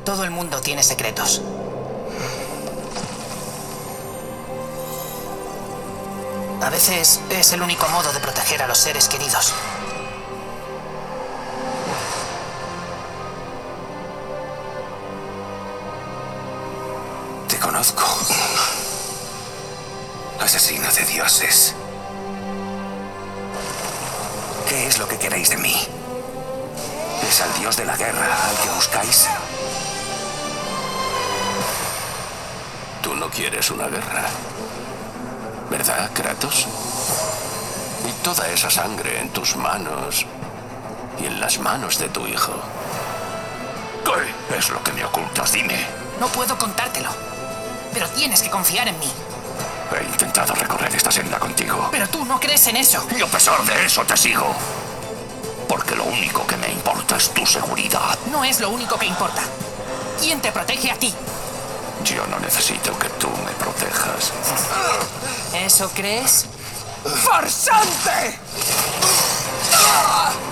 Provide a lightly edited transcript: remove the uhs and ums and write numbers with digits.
Todo el mundo tiene secretos. A veces es el único modo de proteger a los seres queridos. Te conozco. Asesino de dioses. ¿Qué es lo que queréis de mí? ¿Es al dios de la guerra al que buscáis? Tú no quieres una guerra, ¿verdad, Kratos? Y toda esa sangre en tus manos y en las manos de tu hijo. ¿Qué es lo que me ocultas? Dime. No puedo contártelo, pero tienes que confiar en mí. He intentado recorrer esta senda contigo. Pero tú no crees en eso. Y a pesar de eso te sigo. Porque lo único que me importa es tu seguridad. No es lo único que importa. ¿Quién te protege a ti? Yo no necesito que tú me protejas. ¿Eso crees? ¡Farsante!